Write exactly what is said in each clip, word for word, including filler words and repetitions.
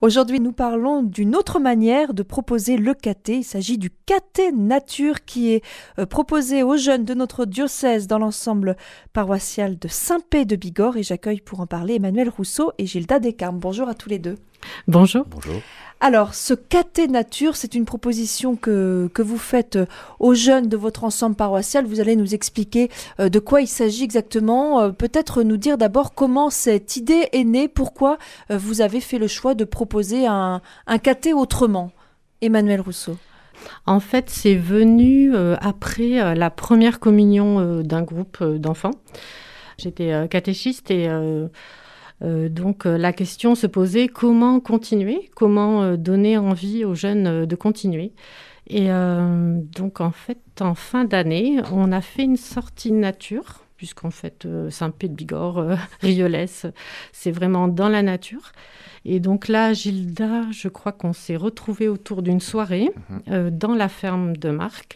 Aujourd'hui, nous parlons d'une autre manière de proposer le caté. Il s'agit du caté nature qui est euh, proposé aux jeunes de notre diocèse dans l'ensemble paroissial de Saint-Pé de Bigorre. Et j'accueille pour en parler Emmanuel Rousseau et Gilda Descarmes. Bonjour à tous les deux. Bonjour. Bonjour. Alors, ce caté nature, c'est une proposition que, que vous faites aux jeunes de votre ensemble paroissial. Vous allez nous expliquer euh, de quoi il s'agit exactement. Euh, peut-être nous dire d'abord comment cette idée est née, pourquoi euh, vous avez fait le choix de proposer un, un caté autrement. Emmanuel Rousseau. En fait, c'est venu euh, après euh, la première communion euh, d'un groupe euh, d'enfants. J'étais euh, catéchiste et... Euh, Euh, donc euh, la question se posait comment continuer, comment euh, donner envie aux jeunes euh, de continuer. Et euh, donc en fait, en fin d'année, on a fait une sortie nature, puisqu'en fait, euh, Saint-Pé de Bigorre, euh, Riolès, c'est vraiment dans la nature. Et donc là, Gilda, je crois qu'on s'est retrouvés autour d'une soirée mmh. euh, dans la ferme de Marc.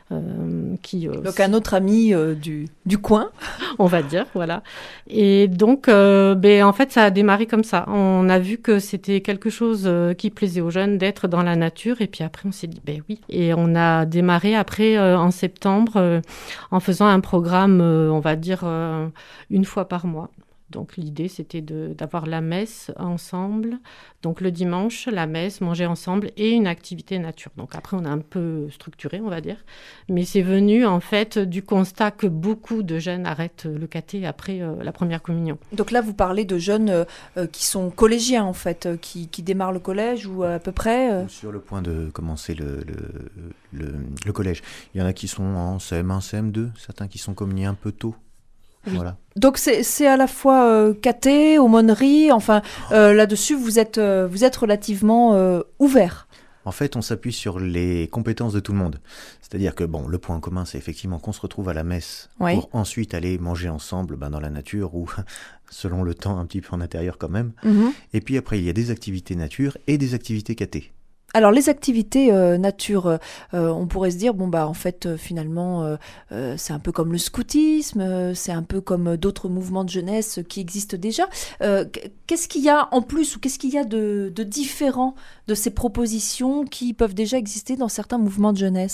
Euh, qui, euh, donc un autre ami euh, du, du coin, on va dire, voilà. Et donc, euh, ben, en fait, ça a démarré comme ça. On a vu que c'était quelque chose euh, qui plaisait aux jeunes d'être dans la nature. Et puis après, on s'est dit, ben oui. Et on a démarré après, euh, en septembre, euh, en faisant un programme, euh, on va dire, euh, une fois par mois. Donc l'idée, c'était de, d'avoir la messe ensemble, donc le dimanche, la messe, manger ensemble et une activité nature. Donc après, on a un peu structuré, on va dire. Mais c'est venu en fait du constat que beaucoup de jeunes arrêtent le caté après euh, la première communion. Donc là, vous parlez de jeunes euh, qui sont collégiens en fait, euh, qui, qui démarrent le collège ou à peu près euh... Sur le point de commencer le, le, le, le collège. Il y en a qui sont en C M un, C M deux, certains qui sont communiés un peu tôt. Oui. Voilà. Donc c'est, c'est à la fois euh, caté, aumônerie, enfin euh, là-dessus vous êtes, euh, vous êtes relativement euh, ouvert. En fait, on s'appuie sur les compétences de tout le monde. C'est-à-dire que bon, le point commun, c'est effectivement qu'on se retrouve à la messe oui. pour ensuite aller manger ensemble ben, dans la nature ou selon le temps un petit peu en intérieur quand même. Mm-hmm. Et puis après, il y a des activités nature et des activités caté. Alors les activités euh, nature, euh, on pourrait se dire bon bah en fait euh, finalement euh, euh, c'est un peu comme le scoutisme, euh, c'est un peu comme d'autres mouvements de jeunesse qui existent déjà. Euh, qu'est-ce qu'il y a en plus ou qu'est-ce qu'il y a de, de différent de ces propositions qui peuvent déjà exister dans certains mouvements de jeunesse ?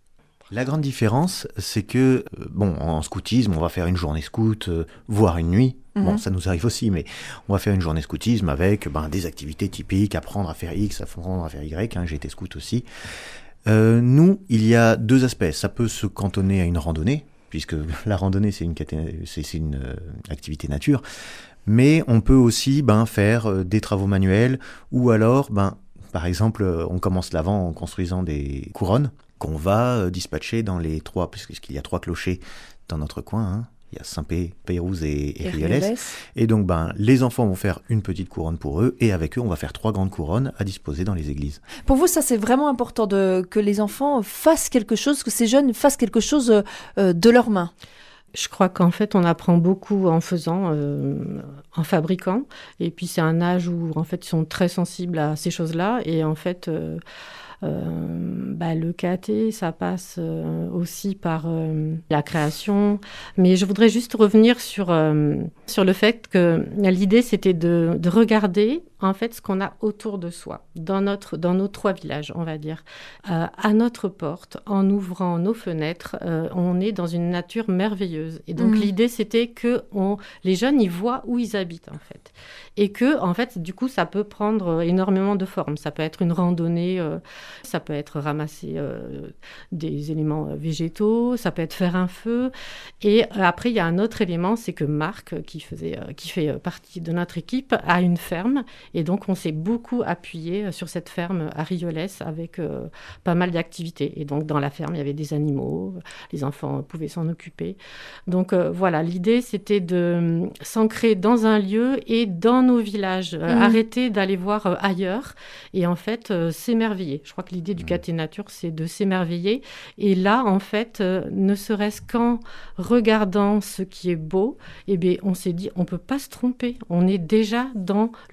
La grande différence, c'est que, bon, en scoutisme, on va faire une journée scout, euh, voire une nuit. Mmh. Bon, ça nous arrive aussi, mais on va faire une journée scoutisme avec ben, des activités typiques, apprendre à faire X, apprendre à faire Y. Hein, j'ai été scout aussi. Euh, nous, il y a deux aspects. Ça peut se cantonner à une randonnée, puisque la randonnée, c'est une, c'est, c'est une euh, activité nature. Mais on peut aussi ben, faire euh, des travaux manuels, ou alors, ben, par exemple, on commence l'avant en construisant des couronnes, qu'on va dispatcher dans les trois, puisqu'il y a trois clochers dans notre coin, hein. Il y a Saint-Pé, Pérouse et, et Riolès. Et donc, ben, les enfants vont faire une petite couronne pour eux, et avec eux, on va faire trois grandes couronnes à disposer dans les églises. Pour vous, ça, c'est vraiment important de, que les enfants fassent quelque chose, que ces jeunes fassent quelque chose euh, de leurs mains. Je crois qu'en fait, on apprend beaucoup en faisant, euh, en fabriquant. Et puis, c'est un âge où, en fait, ils sont très sensibles à ces choses-là. Et en fait... Euh, Euh, bah, le caté, ça passe euh, aussi par euh, la création. Mais je voudrais juste revenir sur, euh, sur le fait que l'idée, c'était de, de regarder en fait ce qu'on a autour de soi, dans, notre, dans nos trois villages, on va dire. Euh, à notre porte, en ouvrant nos fenêtres, euh, on est dans une nature merveilleuse. Et donc, mmh. l'idée, c'était que on, les jeunes, ils voient où ils habitent, en fait. Et que, en fait, du coup, ça peut prendre énormément de formes. Ça peut être une randonnée, euh, ça peut être ramasser euh, des éléments végétaux, ça peut être faire un feu. Et euh, après, il y a un autre élément, c'est que Marc, qui, faisait, euh, qui fait partie de notre équipe, a une ferme. Et donc, on s'est beaucoup appuyé sur cette ferme à Riolès avec euh, pas mal d'activités. Et donc, dans la ferme, il y avait des animaux, les enfants pouvaient s'en occuper. Donc, euh, voilà, l'idée, c'était de s'ancrer dans un lieu et dans nos villages, euh, mmh. arrêter d'aller voir euh, ailleurs et en fait, euh, s'émerveiller. Je crois que l'idée du caté nature, c'est de s'émerveiller. Et là, en fait, euh, ne serait-ce qu'en regardant ce qui est beau, eh bien, on s'est dit, on ne peut pas se tromper. On est déjà dans le sacré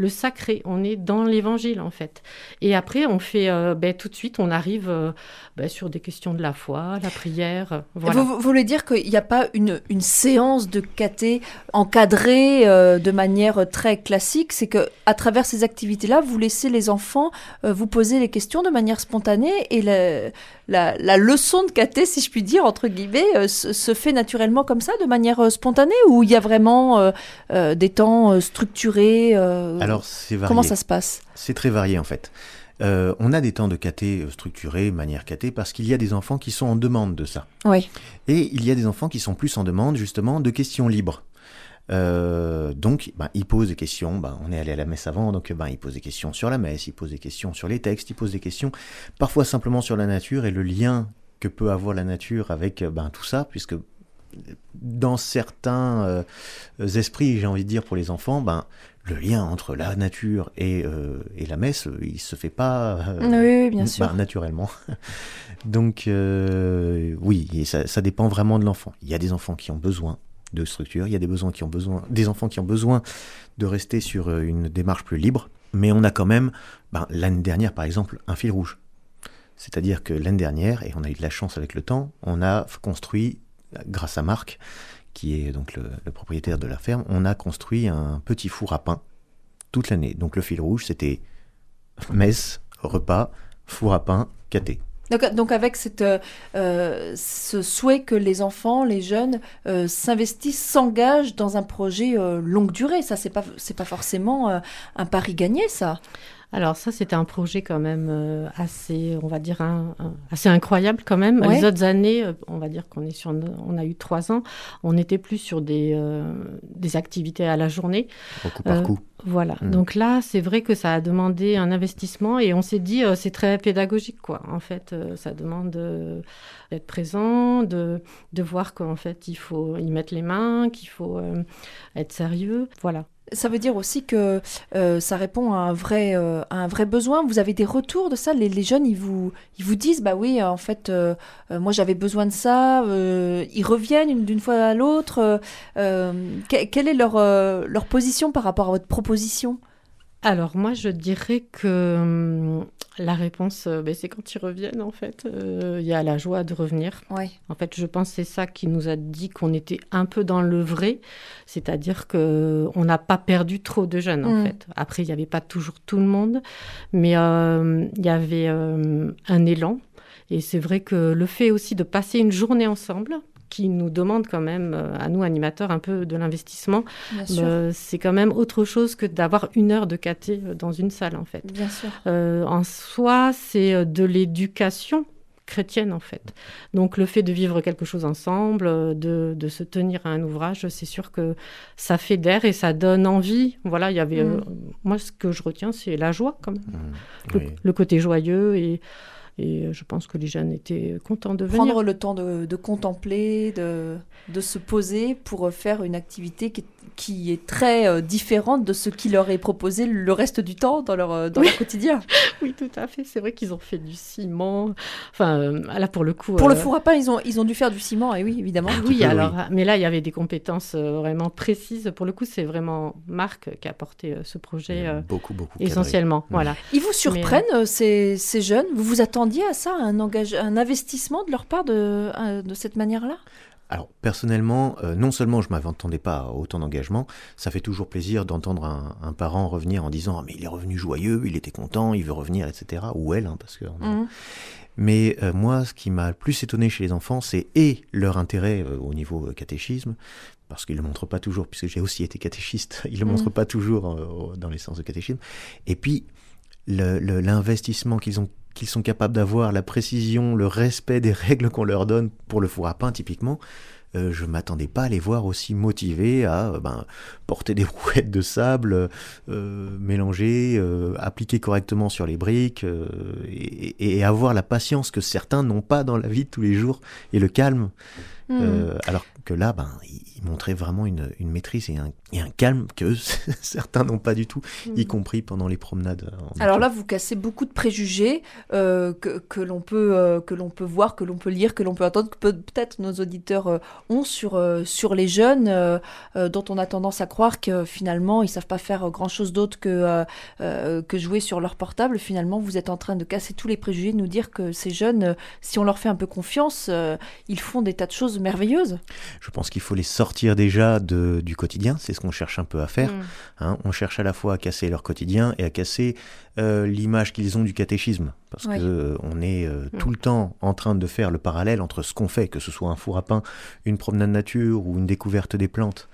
sacré, on est dans l'évangile en fait. Et après, on fait euh, ben, tout de suite, on arrive euh, ben, sur des questions de la foi, la prière, euh, voilà. Vous, vous voulez dire qu'il n'y a pas une, une séance de caté encadrée euh, de manière très classique, c'est qu'à travers ces activités-là, vous laissez les enfants euh, vous poser les questions de manière spontanée et la, la, la leçon de caté, si je puis dire, entre guillemets, euh, se, se fait naturellement comme ça, de manière euh, spontanée, ou il y a vraiment euh, euh, des temps euh, structurés euh, Alors, c'est varié. Comment ça se passe ? C'est très varié en fait. Euh, on a des temps de caté structurés, manière caté, parce qu'il y a des enfants qui sont en demande de ça. Oui. Et il y a des enfants qui sont plus en demande justement de questions libres. Euh, donc, ben, ils posent des questions. Ben, on est allé à la messe avant, donc ben, ils posent des questions sur la messe, ils posent des questions sur les textes, ils posent des questions parfois simplement sur la nature et le lien que peut avoir la nature avec ben, tout ça, puisque dans certains euh, esprits, j'ai envie de dire pour les enfants, ben, le lien entre la nature et, euh, et la messe, il se fait pas euh, oui, oui, bien sûr. Ben, naturellement. Donc euh, oui, et ça, ça dépend vraiment de l'enfant. Il y a des enfants qui ont besoin de structure, il y a des besoins qui ont besoin, des enfants qui ont besoin de rester sur une démarche plus libre, mais on a quand même, ben, l'année dernière par exemple, un fil rouge. C'est-à-dire que l'année dernière, et on a eu de la chance avec le temps, on a construit, grâce à Marc, qui est donc le, le propriétaire de la ferme, on a construit un petit four à pain toute l'année. Donc le fil rouge, c'était messe, repas, four à pain, caté. Donc, donc avec cette, euh, ce souhait que les enfants, les jeunes euh, s'investissent, s'engagent dans un projet euh, longue durée. Ça, c'est pas, c'est pas forcément euh, un pari gagné, ça. Alors ça, c'était un projet quand même euh, assez, on va dire, un, un, assez incroyable quand même. Ouais. Les autres années, euh, on va dire qu'on est sur, on a eu trois ans, on était plus sur des, euh, des activités à la journée. Au coup par euh, coup. Voilà. Mmh. Donc là, c'est vrai que ça a demandé un investissement et on s'est dit, euh, c'est très pédagogique, quoi. En fait, euh, ça demande euh, d'être présent, de, de voir qu'en fait, il faut y mettre les mains, qu'il faut euh, être sérieux. Voilà. Ça veut dire aussi que euh, ça répond à un vrai, euh, à un vrai besoin. Vous avez des retours de ça ? Les, les jeunes, ils vous, ils vous disent, bah oui, en fait, euh, euh, moi j'avais besoin de ça. Euh, ils reviennent d'une fois à l'autre. Euh, que, quelle est leur, euh, leur position par rapport à votre proposition ? Alors moi, je dirais que hum, la réponse, euh, ben, c'est quand ils reviennent, en fait. Il euh, y a la joie de revenir. Ouais. En fait, je pense que c'est ça qui nous a dit qu'on était un peu dans le vrai, c'est-à-dire qu'on n'a pas perdu trop de jeunes, en mmh. fait. Après, il n'y avait pas toujours tout le monde, mais il euh, y avait euh, un élan. Et c'est vrai que le fait aussi de passer une journée ensemble, qui nous demande quand même, à nous animateurs, un peu de l'investissement. Euh, c'est quand même autre chose que d'avoir une heure de caté dans une salle, en fait. Bien sûr. Euh, en soi, c'est de l'éducation chrétienne, en fait. Donc, le fait de vivre quelque chose ensemble, de, de se tenir à un ouvrage, c'est sûr que ça fédère et ça donne envie. Voilà, il y avait... Mmh. Euh, moi, ce que je retiens, c'est la joie, quand même. Mmh. Le, oui. le côté joyeux et... Et je pense que les jeunes étaient contents de venir. Prendre le temps de, de contempler, de, de se poser pour faire une activité qui est, qui est très euh, différente de ce qui leur est proposé le reste du temps dans leur, dans oui. leur quotidien. Oui, tout à fait. C'est vrai qu'ils ont fait du ciment. Enfin, euh, là, pour le coup... Pour euh... le four à pain, ils ont, ils ont dû faire du ciment, et oui, évidemment. Oui, peu, alors, oui. Mais là, il y avait des compétences euh, vraiment précises. Pour le coup, c'est vraiment Marc qui a porté euh, ce projet euh, beaucoup, beaucoup essentiellement. Mmh. Voilà. Ils vous surprennent, mais, euh... ces, ces jeunes ? Vous vous attendiez à ça, un, engage... un investissement de leur part de, de cette manière-là ? Alors, personnellement, euh, non seulement je ne m'attendais pas à autant d'engagement, ça fait toujours plaisir d'entendre un, un parent revenir en disant ah, « mais il est revenu joyeux, il était content, il veut revenir, et cetera » Ou elle, hein, parce que... Mmh. Mais euh, moi, ce qui m'a le plus étonné chez les enfants, c'est et leur intérêt euh, au niveau euh, catéchisme, parce qu'ils ne le montrent pas toujours, puisque j'ai aussi été catéchiste, ils ne le mmh. montrent pas toujours euh, dans les séances de catéchisme, et puis le, le, l'investissement qu'ils ont qu'ils sont capables d'avoir, la précision, le respect des règles qu'on leur donne pour le four à pain, typiquement, euh, je ne m'attendais pas à les voir aussi motivés à euh, ben, porter des rouettes de sable, euh, mélanger, euh, appliquer correctement sur les briques, euh, et, et avoir la patience que certains n'ont pas dans la vie de tous les jours, et le calme. Mmh. Euh, alors que là, ben, il montrait vraiment une, une maîtrise et un, et un calme que certains n'ont pas du tout, mmh. y compris pendant les promenades. Alors là, vous cassez beaucoup de préjugés euh, que, que, l'on peut, euh, que l'on peut voir, que l'on peut lire, que l'on peut entendre, que peut, peut-être nos auditeurs euh, ont sur, euh, sur les jeunes, euh, euh, dont on a tendance à croire que finalement, ils ne savent pas faire grand-chose d'autre que, euh, euh, que jouer sur leur portable. Finalement, vous êtes en train de casser tous les préjugés, de nous dire que ces jeunes, euh, si on leur fait un peu confiance, euh, ils font des tas de choses merveilleuses. Je pense qu'il faut les sortir déjà de, du quotidien, c'est ce qu'on cherche un peu à faire. Mmh. Hein, on cherche à la fois à casser leur quotidien et à casser euh, l'image qu'ils ont du catéchisme. Parce oui. qu'on euh, est euh, mmh. tout le temps en train de faire le parallèle entre ce qu'on fait, que ce soit un four à pain, une promenade nature ou une découverte des plantes.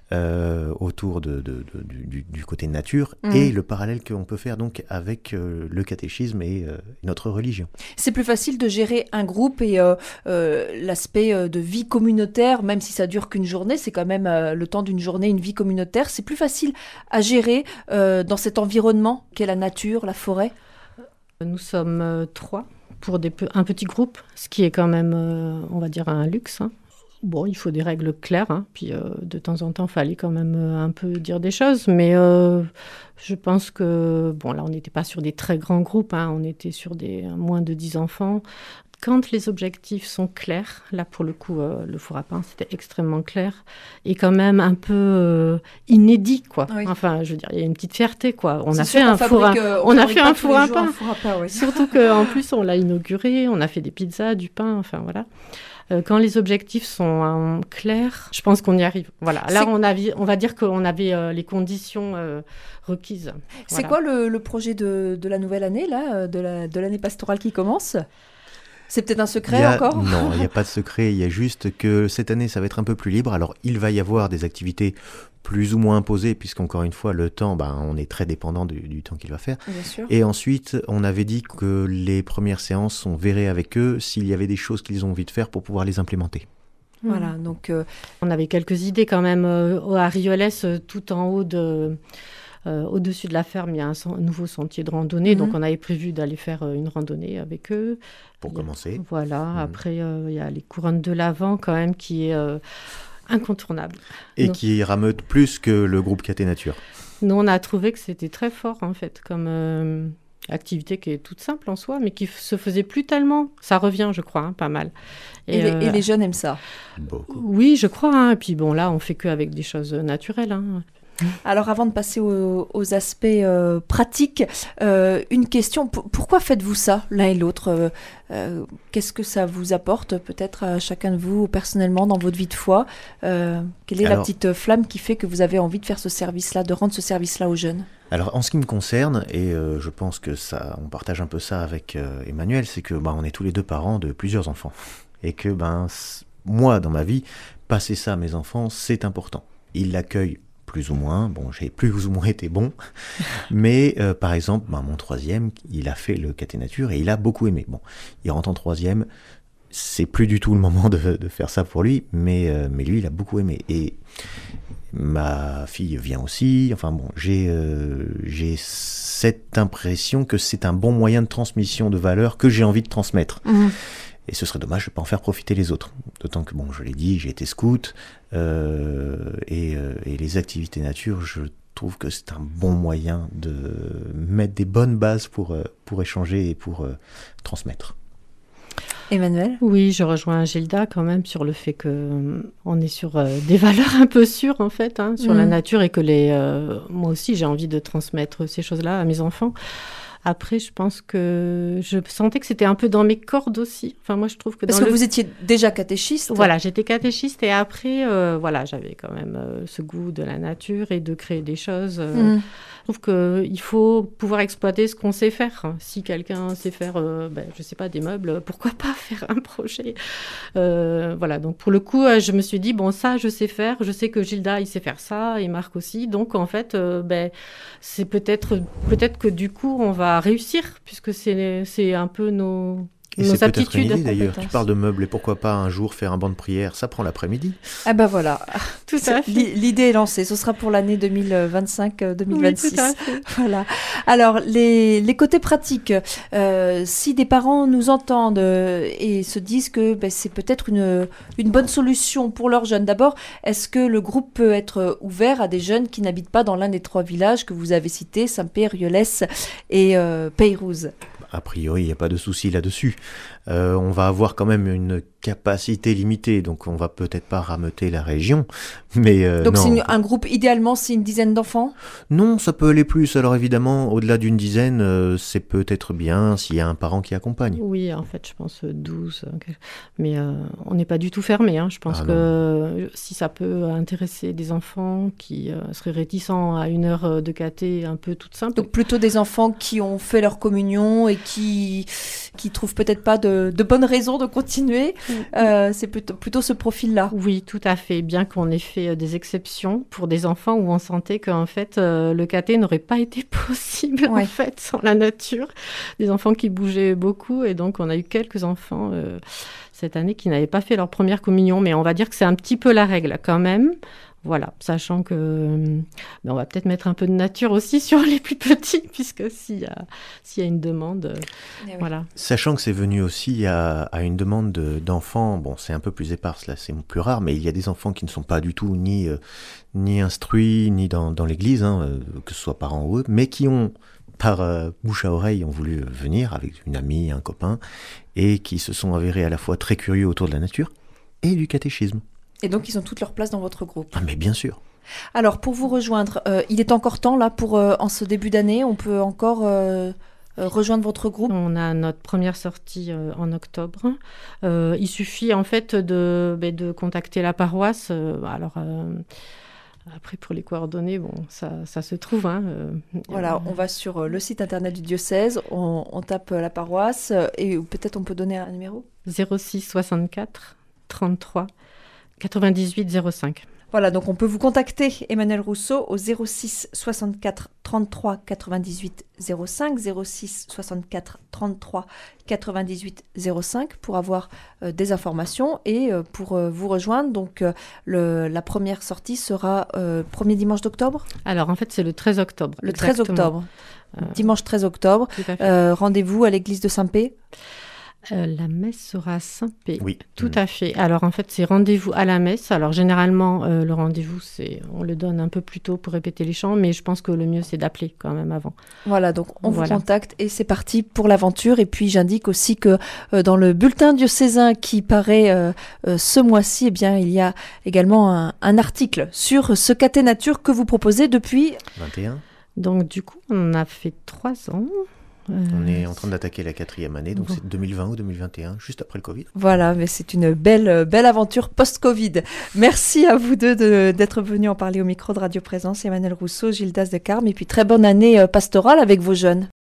Euh, autour de, de, de, du, du côté nature mmh. et le parallèle qu'on peut faire donc avec euh, le catéchisme et euh, notre religion. C'est plus facile de gérer un groupe et euh, euh, l'aspect euh, de vie communautaire, même si ça dure qu'une journée, c'est quand même euh, le temps d'une journée, une vie communautaire, c'est plus facile à gérer euh, dans cet environnement qu'est la nature, la forêt. Nous sommes euh, trois pour des pe- un petit groupe, ce qui est quand même, euh, on va dire, un luxe, hein. Bon, il faut des règles claires, hein. Puis euh, de temps en temps, il fallait quand même euh, un peu dire des choses, mais euh, je pense que, bon, là, on n'était pas sur des très grands groupes, hein. On était sur des moins de dix enfants. Quand les objectifs sont clairs, là, pour le coup, euh, le four à pain, c'était extrêmement clair et quand même un peu euh, inédit, quoi. Oui. Enfin, je veux dire, il y a une petite fierté, quoi. On C'est a fait un four à, euh, on a fait un four à pain, un four à pain oui. Surtout qu'en plus, on l'a inauguré, on a fait des pizzas, du pain, enfin, voilà. Quand les objectifs sont euh, clairs, je pense qu'on y arrive. Voilà. Là, on, a, on va dire qu'on avait euh, les conditions euh, requises. C'est voilà. quoi le, le projet de, de la nouvelle année, là, de, la, de l'année pastorale qui commence ? C'est peut-être un secret a, encore ? Non, il n'y a pas de secret. Il y a juste que cette année, ça va être un peu plus libre. Alors, il va y avoir des activités plus ou moins imposées, puisqu'encore une fois, le temps, ben, on est très dépendant du, du temps qu'il va faire. Bien sûr. Et ensuite, on avait dit que les premières séances, on verrait avec eux s'il y avait des choses qu'ils ont envie de faire pour pouvoir les implémenter. Voilà, donc... Euh... On avait quelques idées quand même. Euh, à Rioles, euh, tout en haut de... Euh, au-dessus de la ferme, il y a un, un nouveau sentier de randonnée, mmh. donc on avait prévu d'aller faire euh, une randonnée avec eux. Pour il commencer. A, voilà, mmh. après euh, il y a les couronnes de l'Avent quand même qui est euh, incontournable. Et donc, qui rameute plus que le groupe Caté Nature. Nous, on a trouvé que c'était très fort en fait, comme euh, activité qui est toute simple en soi, mais qui f- se faisait plus tellement. Ça revient, je crois, hein, pas mal. Et, et, euh, les, et les jeunes aiment ça. Beaucoup. Oui, je crois. Hein, et puis bon, là, on fait que avec des choses naturelles. Hein. Alors, avant de passer aux, aux aspects euh, pratiques, euh, une question. P- pourquoi faites-vous ça, l'un et l'autre euh, euh, Qu'est-ce que ça vous apporte, peut-être à chacun de vous, personnellement, dans votre vie de foi euh, Quelle est Alors, la petite flamme qui fait que vous avez envie de faire ce service-là, de rendre ce service-là aux jeunes ? Alors, en ce qui me concerne, et euh, je pense que ça, on partage un peu ça avec euh, Emmanuel, c'est que bah, on est tous les deux parents de plusieurs enfants. Et que ben, moi, dans ma vie, passer ça à mes enfants, c'est important. Ils l'accueillent plus ou moins, bon, j'ai plus ou moins été bon, mais euh, par exemple, ben, mon troisième, il a fait le Caté Nature et il a beaucoup aimé. Bon, il rentre en troisième, c'est plus du tout le moment de, de faire ça pour lui, mais, euh, mais lui, il a beaucoup aimé. Et ma fille vient aussi, enfin bon, j'ai, euh, j'ai cette impression que c'est un bon moyen de transmission de valeurs que j'ai envie de transmettre. Mmh. Et ce serait dommage de ne pas en faire profiter les autres. D'autant que, bon, je l'ai dit, j'ai été scout, euh, et, euh, et les activités nature, je trouve que c'est un bon moyen de mettre des bonnes bases pour, pour échanger et pour euh, transmettre. Emmanuel ? Oui, je rejoins Gilda quand même sur le fait qu'on est sur euh, des valeurs un peu sûres, en fait, hein, sur mmh. la nature, et que les, euh, moi aussi, j'ai envie de transmettre ces choses-là à mes enfants. Après, je pense que je sentais que c'était un peu dans mes cordes aussi. Enfin, moi, je trouve que Parce dans que le... vous étiez déjà catéchiste. Voilà, j'étais catéchiste et après, euh, voilà, j'avais quand même euh, ce goût de la nature et de créer des choses. Euh, mmh. Je trouve qu'il faut pouvoir exploiter ce qu'on sait faire. Si quelqu'un sait faire, euh, ben, je sais pas, des meubles, pourquoi pas faire un projet euh, Voilà, donc pour le coup, je me suis dit, bon, ça, je sais faire. Je sais que Gilda, il sait faire ça et Marc aussi. Donc, en fait, euh, ben, c'est peut-être, peut-être que du coup, on va réussir, puisque c'est, c'est un peu nos, Et nos c'est peut-être une aptitudes, idée d'ailleurs. Tu compétences. parles de meubles et pourquoi pas un jour faire un banc de prière, ça prend l'après-midi. Ah ben voilà, Tout à fait. L'i- l'idée est lancée. Ce sera pour l'année deux mille vingt-cinq deux mille vingt-six. Oui, tout à fait. Voilà. Alors, les, les côtés pratiques, euh, si des parents nous entendent euh, et se disent que ben, c'est peut-être une, une bonne solution pour leurs jeunes, d'abord, est-ce que le groupe peut être ouvert à des jeunes qui n'habitent pas dans l'un des trois villages que vous avez cités, Saint-Pé, Riolès et euh, Peyrouse? A priori, il n'y a pas de souci là-dessus. Euh, on va avoir quand même une capacité limitée, donc on va peut-être pas rameuter la région, mais euh, Donc non. c'est une- un groupe, idéalement, c'est une dizaine d'enfants? Non, ça peut aller plus. Alors évidemment, au-delà d'une dizaine, euh, c'est peut-être bien s'il y a un parent qui accompagne. Oui, en fait, je pense euh, douze. euh, quel- Mais euh, on n'est pas du tout fermé. Hein. Je pense Ah que non. euh, si ça peut intéresser des enfants qui euh, seraient réticents à une heure euh, de caté un peu toute simple. Donc plutôt des enfants qui ont fait leur communion et qui qui trouvent peut-être pas de, de bonnes raisons de continuer. Euh, c'est plutôt plutôt ce profil-là. Oui, tout à fait. Bien qu'on ait fait euh, des exceptions pour des enfants où on sentait qu'en fait euh, le caté n'aurait pas été possible Ouais. en fait sans la nature. Des enfants qui bougeaient beaucoup et donc on a eu quelques enfants euh, cette année qui n'avaient pas fait leur première communion. Mais on va dire que c'est un petit peu la règle quand même. Voilà, sachant que euh, ben, on va peut-être mettre un peu de nature aussi sur les plus petits, puisque s'il y a, s'il y a une demande, euh, Eh oui. voilà. Sachant que c'est venu aussi à, à une demande de- d'enfants, bon c'est un peu plus éparse là, c'est plus rare, mais il y a des enfants qui ne sont pas du tout ni, euh, ni instruits, ni dans, dans l'église, hein, euh, que ce soit parents ou eux, mais qui ont, par euh, bouche à oreille, ont voulu euh, venir avec une amie, un copain, et qui se sont avérés à la fois très curieux autour de la nature et du catéchisme. Et donc ils ont toute leur place dans votre groupe. Ah mais bien sûr. Alors pour vous rejoindre, euh, il est encore temps là pour euh, en ce début d'année, on peut encore euh, euh, rejoindre votre groupe. On a notre première sortie euh, en octobre. Euh, il suffit en fait de, ben, de contacter la paroisse. Euh, alors euh, après pour les coordonnées, bon, ça, ça se trouve. Hein, euh, Voilà, on va sur euh, le site internet du diocèse, on, on tape euh, la paroisse euh, et peut-être on peut donner un numéro. zéro six soixante-quatre trente-trois quatre-vingt-dix-huit zéro cinq. Voilà, donc on peut vous contacter, Emmanuel Rousseau, au zéro six soixante-quatre trente-trois quatre-vingt-dix-huit zéro cinq, zéro six soixante-quatre trente-trois quatre-vingt-dix-huit zéro cinq pour avoir euh, des informations et euh, pour euh, vous rejoindre. Donc euh, le, la première sortie sera euh, premier dimanche d'octobre, Alors en fait c'est le treize octobre. le treize exactement. octobre, Euh, dimanche treize octobre. Tout à fait. Euh, rendez-vous à l'église de Saint-Pé. Euh, la messe sera à Saint-Pé. Oui. Tout Mm. à fait. Alors en fait, c'est rendez-vous à la messe. Alors généralement, euh, le rendez-vous, c'est, on le donne un peu plus tôt pour répéter les chants, mais je pense que le mieux, c'est d'appeler quand même avant. Voilà, donc on Voilà. vous contacte et c'est parti pour l'aventure. Et puis j'indique aussi que euh, dans le bulletin diocésain qui paraît euh, euh, ce mois-ci, eh bien il y a également un, un article sur ce caté nature que vous proposez depuis. vingt et un. Donc du coup, on a fait trois ans. Euh, On est en train d'attaquer la quatrième année, donc Bon. c'est deux mille vingt ou deux mille vingt et un, juste après le Covid. Voilà, mais c'est une belle belle aventure post-Covid. Merci à vous deux de- d'être venus en parler au micro de Radio Présence, Emmanuel Rousseau, Gildas de Carme, et puis très bonne année euh, pastorale avec vos jeunes.